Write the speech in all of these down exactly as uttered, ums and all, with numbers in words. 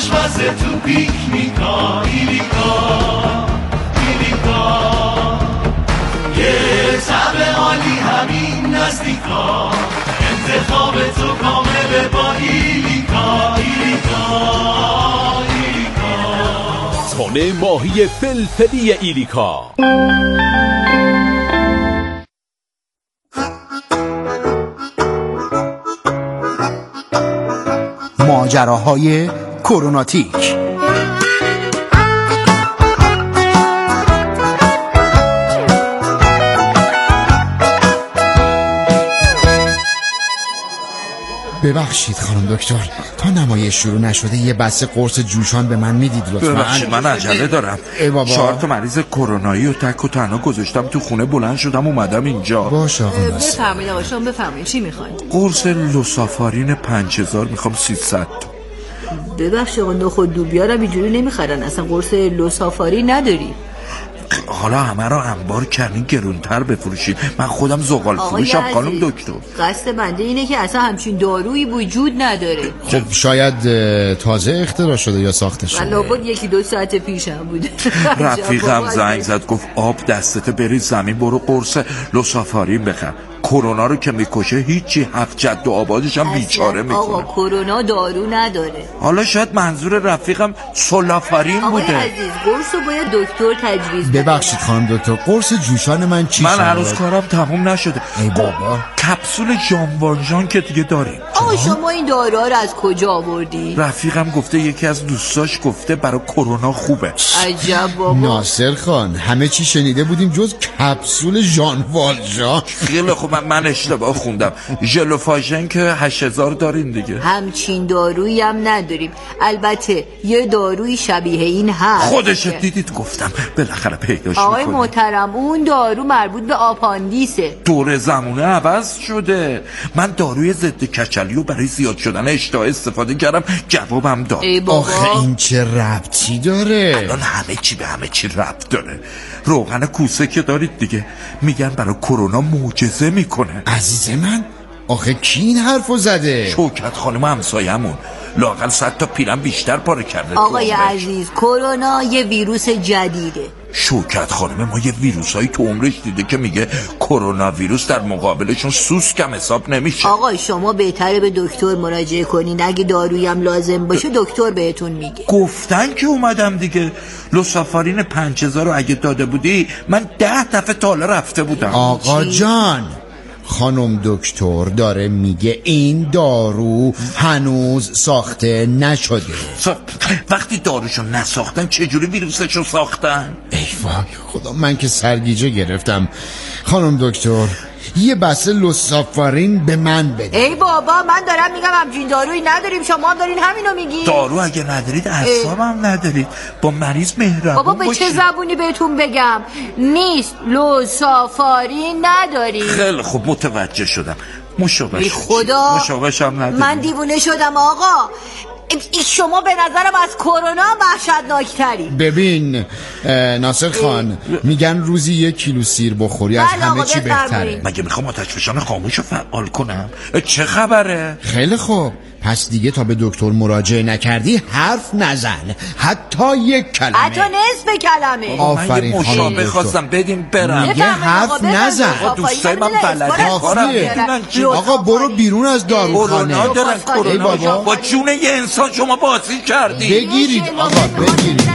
خوشمزه تو پیکنیکا. ایلیکا ایلیکا یه طعم عالی همین نزدیکا. انتخاب تو کامله با ایلیکا. ایلیکا ایلیکا تن ماهی فلفلی ایلیکا. ماجراهای کروناتیک. ببخشید خانم دکتر، تا نمایش شروع نشده یه بسته قرص جوشان به من میدید لطفا؟ ببخشید من عجله دارم. چهار تا مریض کرونایی و تک و تنها گذاشتم تو خونه، بلند شدم اومدم اینجا. باشه آقا ناصر. بفرمایید آقا شما بفرمایید چی میخواین؟ قرص لوسافارین پنج هزار میخوام سیصد تا. ببخشید آقا نخود دوبیارم اینجوری نمیخرن، اصلا قرص لوسافارین نداری. حالا همه را انبار کردین گرونتر بفروشید، من خودم زغال فروشم خانم دکتر. قصد بنده اینه که اصلا همچین دارویی وجود نداره. خب شاید تازه اختراع شده یا ساخته شده. لابد یکی دو ساعت پیشم بوده. رفیقم زنگ زد گفت آب دستت بریز زمین برو قرص لوسافارین بخر. کرونا رو که میکشه هیچی، هفت جد و آبادش هم بیچاره میکنه. آقا کرونا دارو نداره. حالا شاید منظور رفیقم سولافارین بوده. آقای عزیز قرص رو باید دکتر تجویز بده. ببخشید خانم دکتر، قرص جوشان من چی من شد؟ هنوز کارم تموم نشده. ای بابا، کپسول ژان والژان که دیگه داریم. آقا شما این داروها رو از کجا آوردی؟ رفیقم گفته یکی از دوستاش گفته برای کرونا خوبه. عجب بابا. ناصر خان همه چی شنیده بودیم جز کپسول ژان والژان. خیلی خوب، من, من اشتباه خوندم. ژلوفاژن که هشت هزار داریم دیگه. همچین دارویی هم نداریم. البته یه داروی شبیه این هست. خودش دیدید گفتم بالاخره پیداش میکنه. آقای محترم اون دارو مربوط به آپاندیسه. دور زمونه عوض شده. من داروی ضد کچلیو برای زیاد شدن اشتها استفاده کردم، جوابم داد. آخه این چه ربطی داره؟ الان همه چی به همه چی ربط داره. روغن کوسه که دارید دیگه، میگن برای کرونا معجزه میکنه. عزیز من آخه کی این حرفو زده؟ شوکت خانم همسایه‌مون. لااقل صد تا پیرم بیشتر پاره کرده. آقای عزیز کرونا یه ویروس جدیده. شوکت خانم ما یه ویروسایی تو عمرش دیده که میگه کرونا ویروس در مقابلشون سوسکم حساب نمیشه. آقا شما بهتره به دکتر مراجعه کنین، اگه دارویی هم لازم باشه دکتر بهتون میگه. گفتن که اومدم دیگه. لوسافارین پنج هزار رو اگه داده بودی من ده دفعه تاله رفته بودم. آقا جان خانم دکتر داره میگه این دارو هنوز ساخته نشده. وقتی داروشو نساختن چجوری ویروسشو ساختن؟ ای وای خدا، من که سرگیجه گرفتم. خانم دکتر یه بسته لوسافارین به من بده. ای بابا من دارم میگم همچین دارویی نداریم، شما دارین همینو میگی. دارو اگه ندارید اعصابم ندارید، با مریض مهربون بابا به چه زبونی بهتون بگم؟ نیست، لوسافارین نداریم. خیلی خوب متوجه شدم. مشابه خدا مشابهش هم نداریم. من دیوونه شدم آقا. شما به نظرم از کرونا وحشتناکتری. ببین ناصر خان میگن روزی یک کیلو سیر بخوری از همه چی بهتره. مگه میخوام آتش فشان خاموش رو فعال کنم؟ چه خبره؟ خیلی خوب، پس دیگه تا به دکتر مراجعه نکردی حرف نزن، حتی یک کلمه، حتی نصف کلمه. آفرین. من یه مشابه خواستم بدیم برم. میگه حرف نزن. دوستای من بلده کارم میدونن چی. آقا برو بیرون از داروخانه. کرونا دارن کرونا. با جون یه انسان شما بازی کردی. بگیرید آقا بگیرید.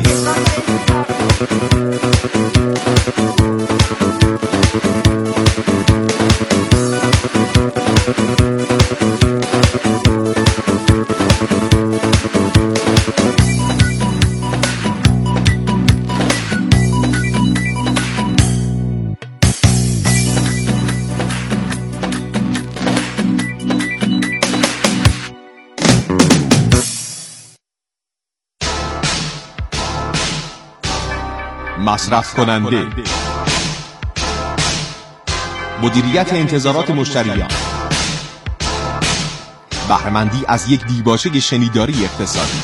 مصرف کننده، مدیریت انتظارات مشتریان، بهره‌مندی از یک دیباچه شنیداری اقتصادی.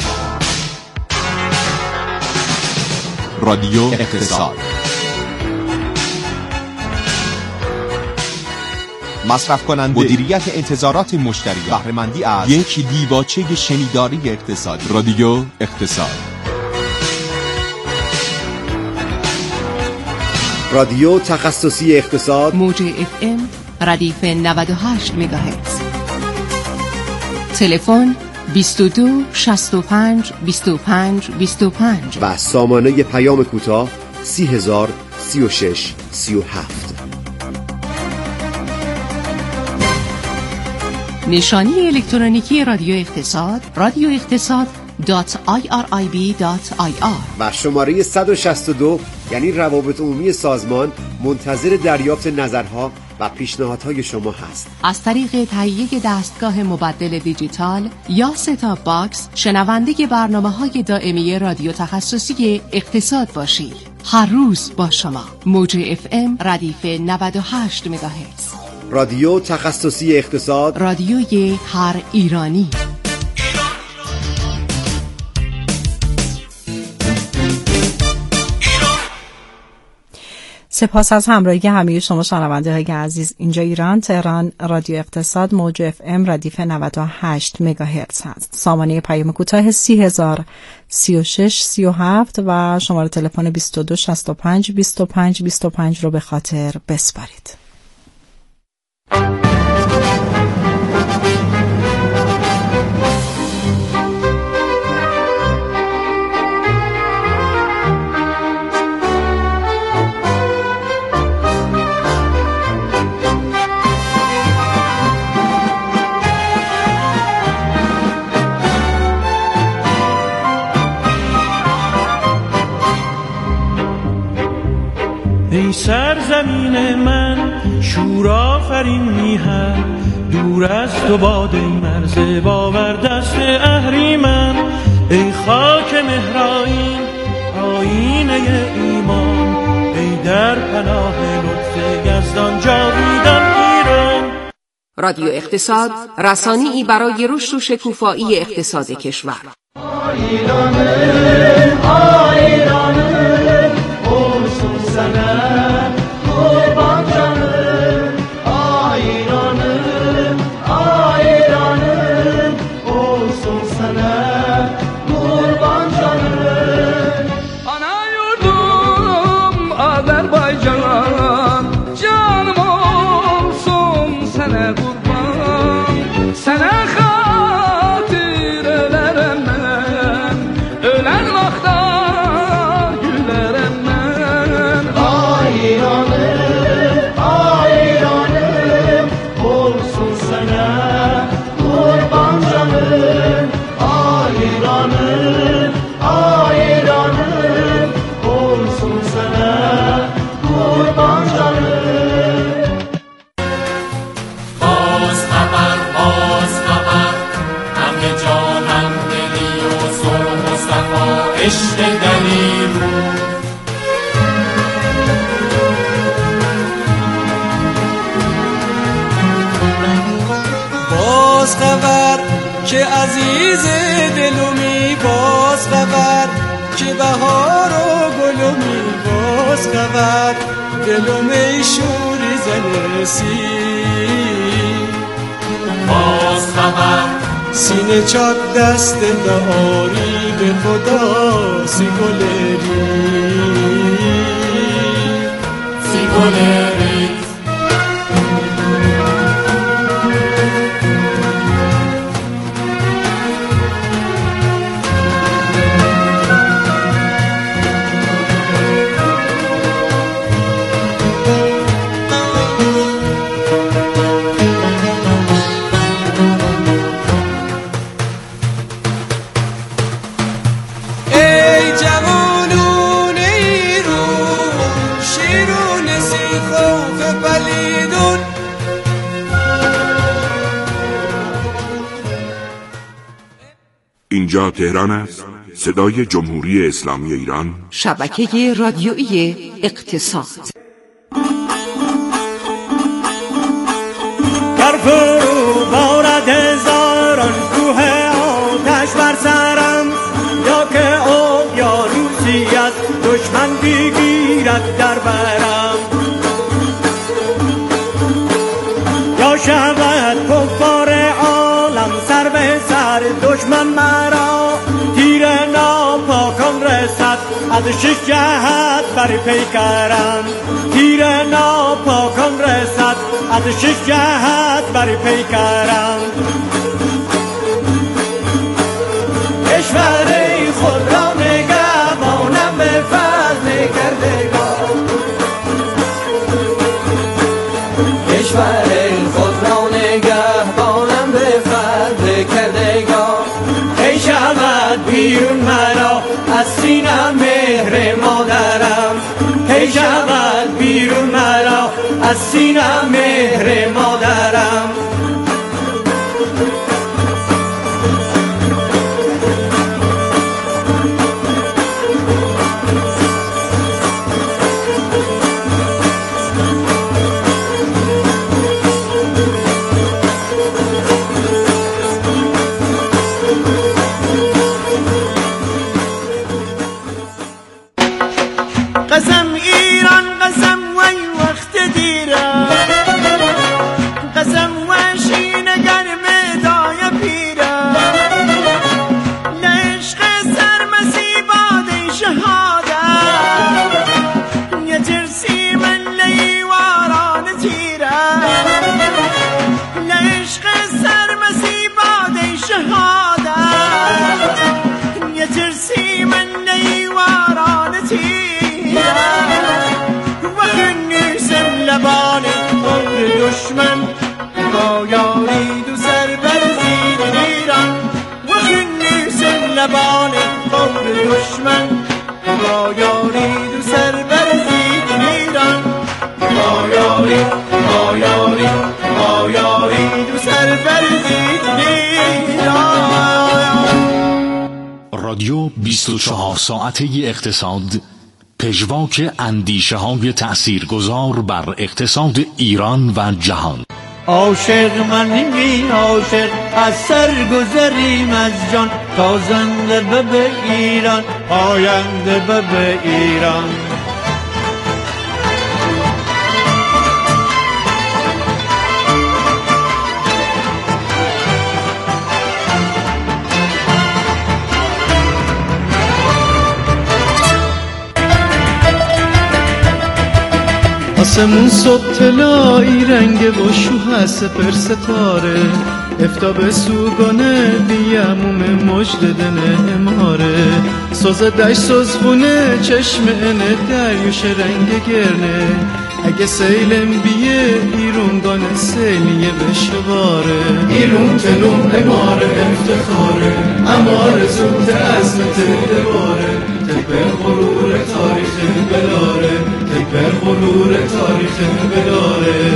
رادیو اقتصاد. مصرف کننده، مدیریت انتظارات مشتریان، بهره مندی از یک دیباچه شنیداری اقتصادی. رادیو اقتصاد. رادیو تخصصی اقتصاد، موج اف ام ردیف نود و هشت مگاهرتز. تلفن بیست و دو شصت و پنج بیست و پنج بیست و پنج و سامانه پیام کوتاه سی هزار سی و شش سی و هفت. نشانی الکترونیکی رادیو اقتصاد رادیو اقتصاد دات آی آر آی بی دات آی آر و شماره صد و شصت و دو یعنی روابط عمومی سازمان منتظر دریافت نظرها و پیشنهادهای شما هست. از طریق تهیه دستگاه مبدل دیجیتال یا ستاپ باکس شنونده برنامه‌های دائمی رادیو تخصصی اقتصاد باشید. هر روز با شما. موج اف ام ردیف نود و هشت مگاهرتز. رادیو تخصصی اقتصاد، رادیوی هر ایرانی. سپاس از همراهی همه شما شنونده های عزیز. اینجا ایران، تهران، رادیو اقتصاد، موج اف ام ردیف نود و هشت مگاهرتز هست. سامانه پیام کوتاه سی هزار سی و شش سی و هفت و شماره تلفن بیست و دو شصت و پنج بیست و پنج بیست و پنج رو به خاطر بسپارید. ای سرزمین من شور آفرین میهن، دور از تو باد ای مرز باور دست اهریمن. ای خاک مهرائین آیینه ایمان، ای در پناه لطف یزدان جاویدان ایران. رادیو اقتصاد، رسانه‌ای برای رشد و شکوفایی اقتصاد کشور. ایرانه ایرانه اون سنه قربان جانه، ایرانه ایرانه اون سنه قربان جانه. ana yurdum Azerbaycan, canım olsun sana kurban, sana hatir ölerim ben, ölen vakta gülerim ben. ایرانه ایرانه olsun sana قربان جانه، ایرانه ایرانه olsun sana قربان جانه. باز خبر باز خبر، همه جانم دلی و سر مصطفی عشق دلیل رو. باز خبر که عزیز دلومی، باز خبر که بهار و گلومی، باز خبر دلومی شوری زنسی. باز خبر سینه چاک دست داری به خدا سی گلری، سی گلری. ای جوانون ایران، شیرون سی خوف پلیدون. اینجا تهران است، صدای جمهوری اسلامی ایران، شبکه رادیویی اقتصاد. در فرو بارد هزاران کوه آتش بر سرم، یا که آب یا روزی از دشمن بگیرد در برم، یا از شش جهت بر پیکرم تیر ناپاکان رسد از شش جهت بر پیکرم کشور خود را نگهبانم به فضل کردگار کشور خود را نگهبانم به فضل کردگار ای شود بیرون مرا از سینم مهر مادرم ای شود بیرون مرا از سینم مهر مادرم قسم ایران قسم وی وقت دیرم قسم وشین گرم دای پیرم لعشق سرمسی باد شهادت یه ترسی من لیواران تیرم لعشق سرمسی باد شهادت یه ترسی من لیواران تیرم لبان عمر دشمن با یاری دو سر بر زیر ایران و خنیس لبان عمر دشمن با یاری دو سر بر زیر ایران با یاری با یاری با یاری دو سر بر زیر ایران. رادیو بیست و چهار ساعته اقتصاد، پژواک اندیشه های تأثیرگذار بر اقتصاد ایران و جهان. عاشق منی عاشق از سر گذریم از جان تازنده به ایران آینده به ایران. آسمون صبح طلایی رنگ و شوه سپر ستاره افتاب سوگانه بیاموم مجد دنه اماره سوز دشت سوز خونه چشم انه دریوش رنگ گرنه اگه سیلم بیه ایرونگانه سیلیه بشواره ایرون تلوم اماره افتخاره اماره زود عظمت دواره تکبر غرور تاریخ بلاره تکبر غرور تاریخ بلاره.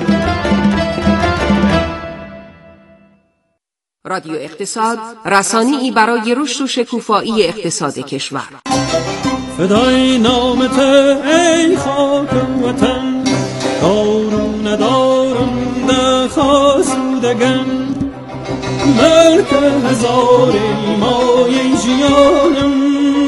رادیو اقتصاد، رسانه‌ای برای رشد و شکوفایی اقتصاد کشور. فدای نامت ای خاک وطن دارو ندارم دخاسودگم ملک هزار مای جیانم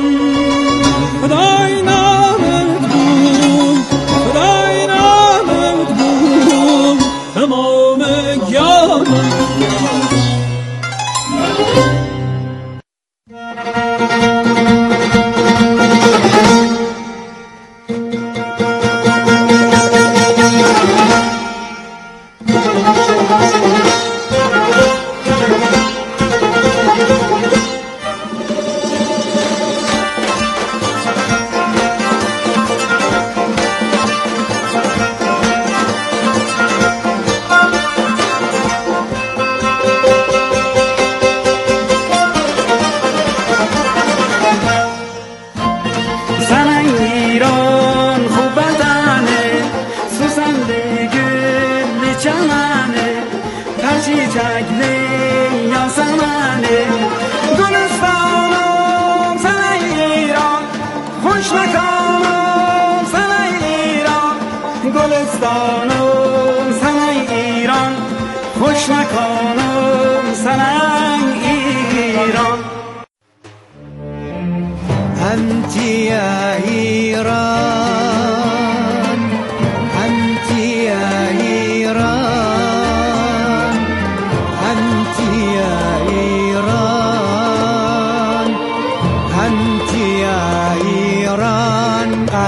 فدای نامت بود فدای نامت بود تمام گیانم.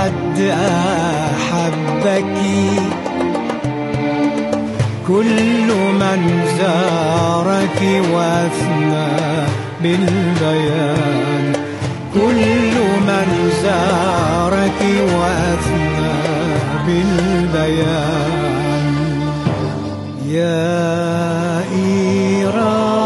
حد أحبك كل من زارك وأثنى بالبيان كل من زارك وأثنى بالبيان يا إيران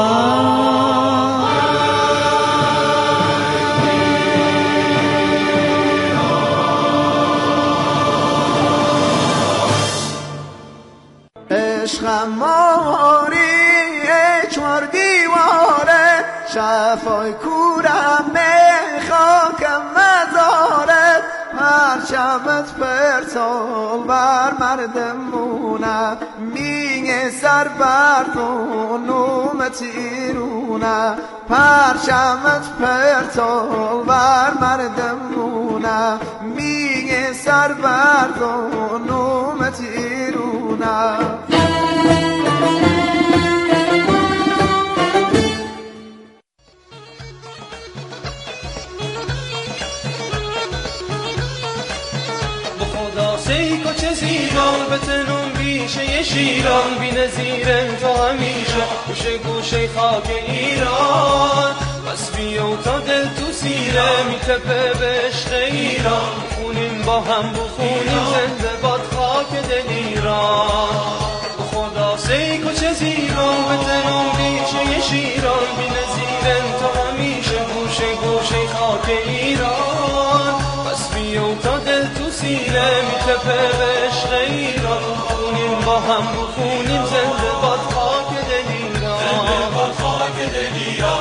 عشقم ماری چهار دیواره شفای کورم خاکم مزاره پرچمت پرتال بر مردمونه میگه سر بر نومت ایرونه پرچمت پرتال بر مردمونه میگه سر بر نومت ایرونه سیکو چه زیبان به تنون بیشه شیران بی نظیره تا همیشه گوشه گوشه خاک ایران بس بیو تا دل تو سیره میتپه به عشق ایران بخونیم با هم بخونیم زنده باد خاک دل ایران خدا سیکو چه زیبان به تنون بیشه شیران بی نظیره تا همیشه گوشه گوشه خاک ایران بس بیو تا دل تو سیره میتپه به عشق ایران بخونیم با هم بخونیم زنده باد خاک دل ایران زنده باد خاک دل ایران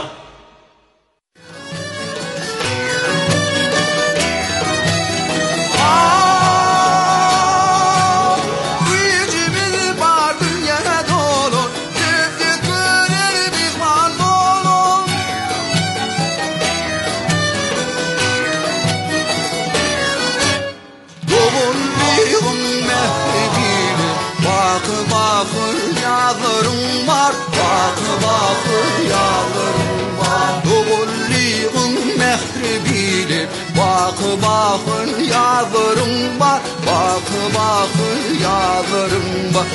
Bakı bakın yavrum var, bakı bakın yavrum var.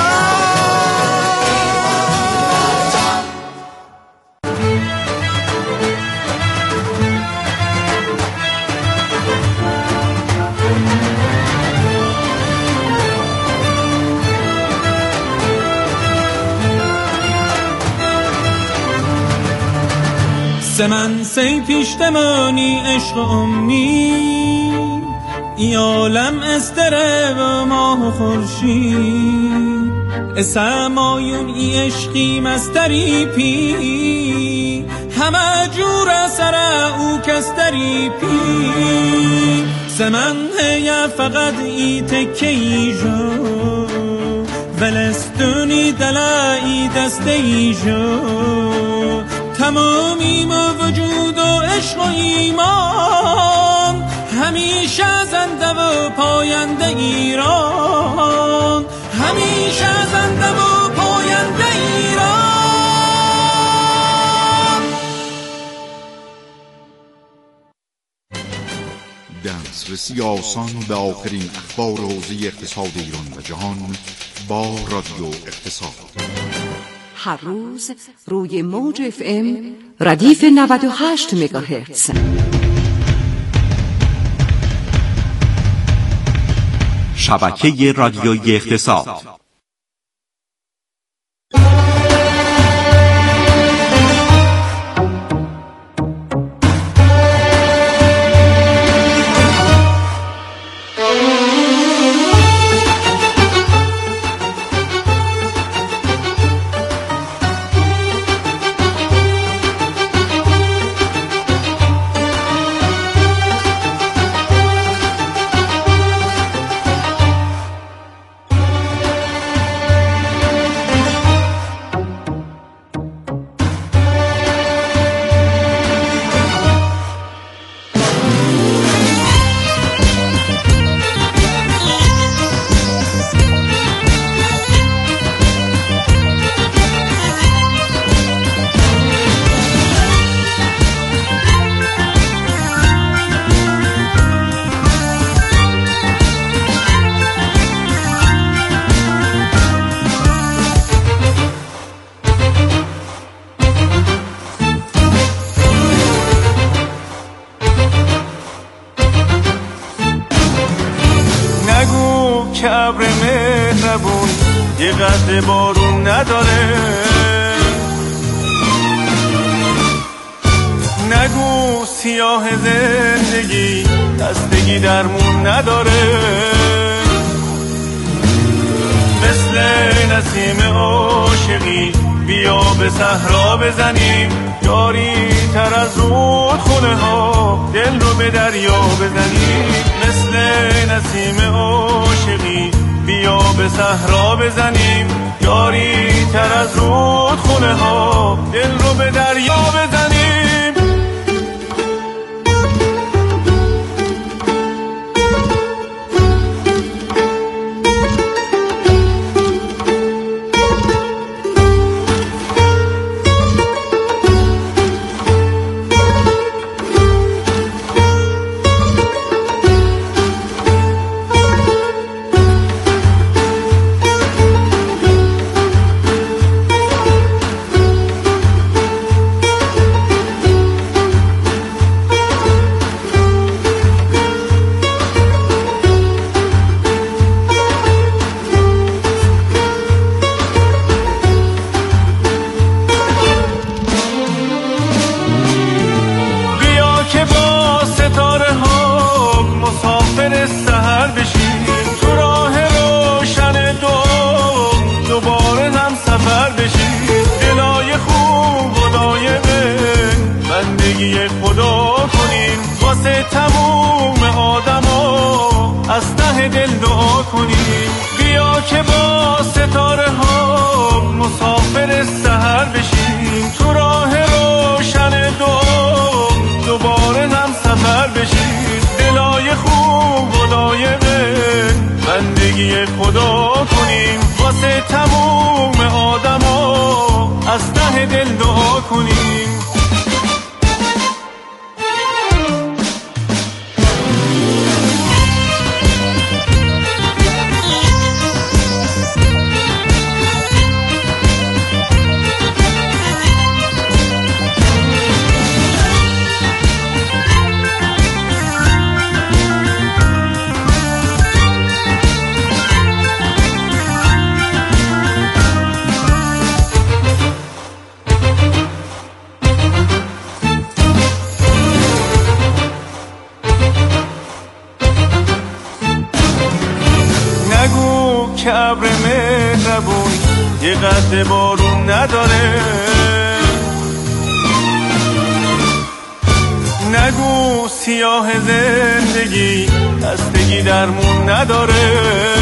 سمن سی پیشتمانی عشق امید ای عالم استره و ماه و خورشید اسمایون ای عشقی مستری پی همه جور سر او کستری پی سمن هیا فقط ای تکه ای جو ولستونی دلایی دسته ای جو تمامی وجود و عشق و ایمان همیشه زنده و پاینده ایران همیشه زنده و پاینده ایران. دسترسی آسان به آخرین اخبار حوزه اقتصاد ایران و جهان با رادیو اقتصاد. هر روز روی موج اف ام ردیف نود و هشت مگاهرتز. شبکه رادیویی اقتصاد. یه قطره بارون نداره. نگو سیاه زندگی دستگی درمون نداره. مثل نسیم عاشقی بیا به صحرا بزنیم، یاری تر از رودخونه ها دل رو به دریا بزنیم. مثل نسیم عاشقی بیا به صحرا بزنیم، یاری تر از رودخونه ها دل رو به دریا بزنیم. بارون نداره. نگو سیاه زندگی خستگی درمون نداره.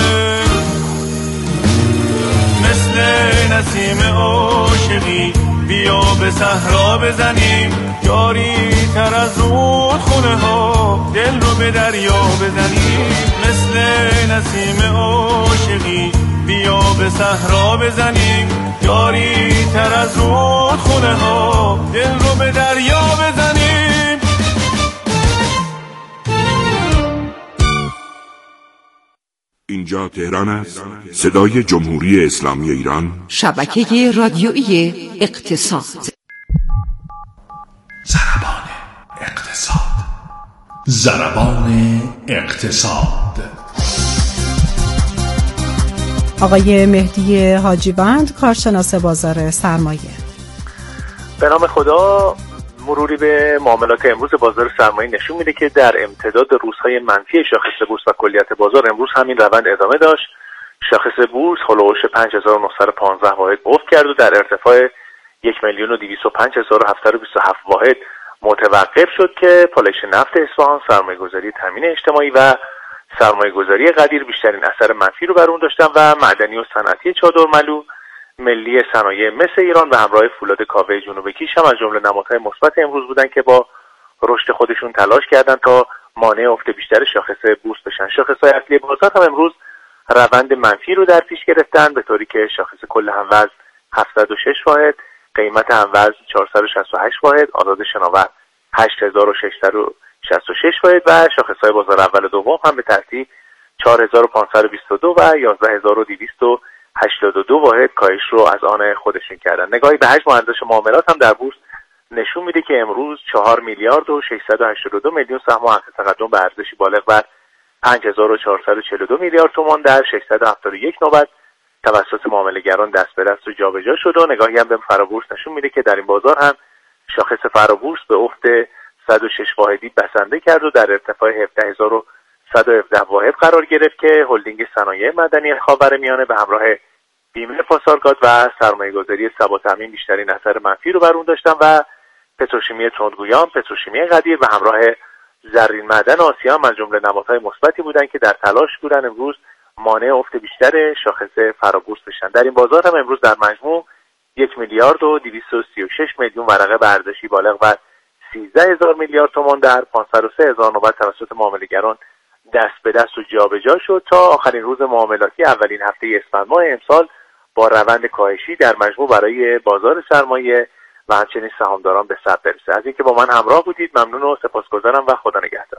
مثل نسیم عاشقی بیا به صحرا بزنیم، یاری تر از رودخونه ها دل رو به دریا بزنیم. مثل نسیم عاشقی بیا به صحرا بزنیم، یاری تر از رودخونه ها دل رو به دریا بزنیم. اینجا تهران است، صدای جمهوری اسلامی ایران، شبکه رادیویی اقتصاد. ضربان اقتصاد. ضربان اقتصاد. آقای مهدی حاجیوند، کارشناس بازار سرمایه. به نام خدا. مروری به معاملات امروز بازار سرمایه نشون میده که در امتداد روزهای منفی شاخص بورس و کلیت بازار امروز همین روند ادامه داشت. شاخص بورس هولوش پنج هزار و نهصد و پانزده واحد افت کرد و در ارتفاع یک میلیون و دویست و پنج هزار و هفتصد و بیست و هفت واحد متوقف شد که پالایش نفت اصفهان، سرمایه‌گذاری تامین اجتماعی و سرمایه‌گذاری قدیر بیشترین اثر منفی رو بر اون داشتن و معدنی و صنعتی چادرملو، ملی صنایع مس ایران و همراه فولاد کاوه جنوب کیش هم از جمله نمادهای مثبت امروز بودن که با رشد خودشون تلاش کردن تا مانع افت بیشتر شاخص بورس بشن. شاخص‌های اصلی بازار هم امروز روند منفی رو در پیش گرفتن، به طوری که شاخص کل هموزن هفتصد و شش واحد، قیمت هموزن چهارصد و شصت و هشت واحد، آزاد شناور هشت هزار و ششصد و شصت و شش واحد و شاخص‌های بازار اول و دوم هم به ترتیب چهار هزار و پانصد و بیست و دو و یازده هزار و دویست و هشتاد و دو واحد کاهش رو از آن خودشون کردن. نگاهی به حجم و ارزش معاملات هم در بورس نشون میده که امروز چهار میلیارد و ششصد و هشتاد و دو میلیون سهم و حق تقدم به ارزشی بالغ بر پنج هزار و چهارصد و چهل و دو میلیارد تومان در ششصد و هفتاد و یک نوبت توسط معامله‌گران دست به دست و جابجا شد و نگاهی هم به فرابورس نشون میده که در این بازار هم شاخص فرابورس به افت صد و شش واحدی بسنده کرد و در ارتفاع هفده هزار و صد و هفده واحد قرار گرفت که هلدینگ صنایع مدنی خاورمیانه به همراه بیمه پاسارگاد و سرمایه‌گذاری سبا تامین بیشترین اثر منفی رو بر اون داشتن و پتروشیمی تندگویان، پتروشیمی قدیر و همراه زرین معدن آسیا هم از جمله نمادهای مثبتی بودند که در تلاش بودن امروز مانع افت بیشتر شاخص فرابورس بشن. در این بازار هم امروز در مجموع یک میلیارد و دویست و سی و شش میلیون ورقه به ارزشی بالغ بر سیزده هزار میلیارد تومان در پانصد و سه هزار نوبت توسط معامله‌گران دست به دست و جابجا شد تا آخرین روز معاملاتی اولین هفته اسفند ماه امسال با روند کاهشی در مجموع برای بازار سرمایه و همچنین سهامداران به ثبت برسه. از اینکه با من همراه بودید ممنون و سپاسگزارم و خدا نگهدار.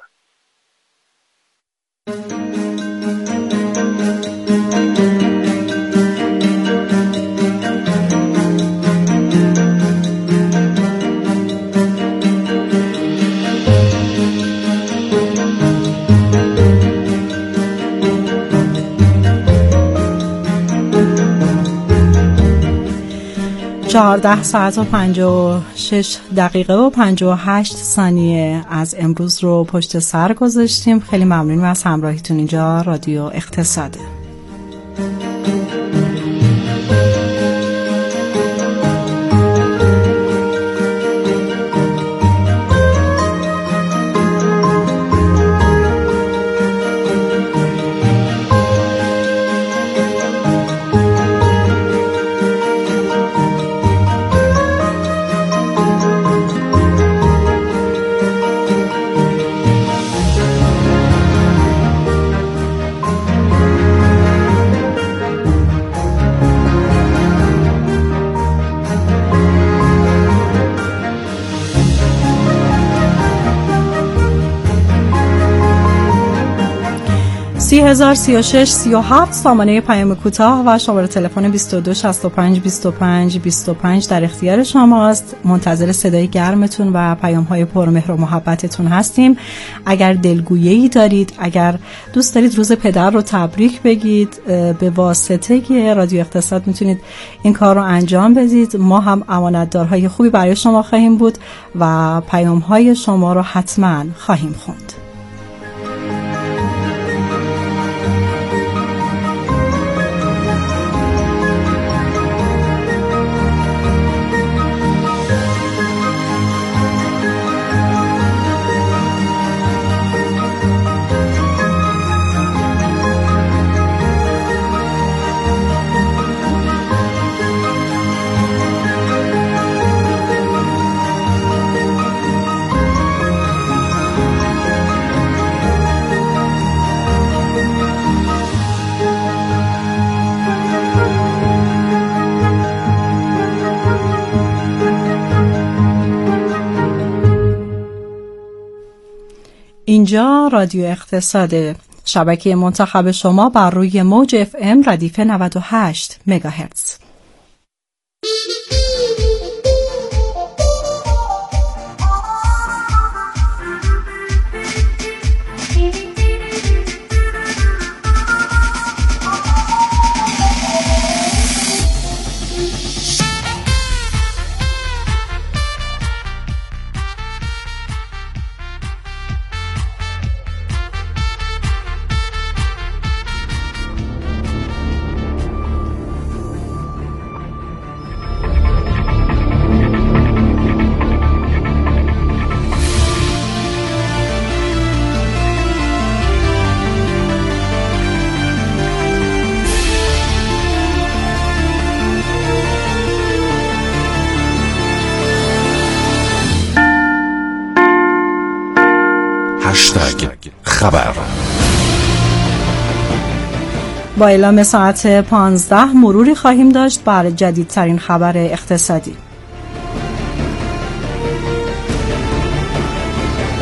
چهارده ساعت و پنجاه و شش دقیقه و پنجاه و هشت ثانیه از امروز رو پشت سر گذاشتیم. خیلی ممنونیم از همراهیتون. اینجا رادیو اقتصاده. سی هزار سی و شش سی و هفت سامانه پیام کوتاه و شماره تلفن بیست و دو شصت و پنج بیست و پنج بیست و پنج در اختیار شماست. منتظر صدای گرمتون و پیام‌های پرمهر و محبتتون هستیم. اگر دلگویی دارید، اگر دوست دارید روز پدر رو تبریک بگید، به واسطه رادیو اقتصاد میتونید این کار رو انجام بدید. ما هم امانتدارهای خوبی برای شما خواهیم بود و پیام‌های شما رو حتما خواهیم خوند. اینجا رادیو اقتصاد، شبکه منتخب شما بر روی موج اف ام ردیف نود و هشت مگاهرتز. خبر. با اعلام ساعت پانزده مروری خواهیم داشت بر جدیدترین خبر اقتصادی.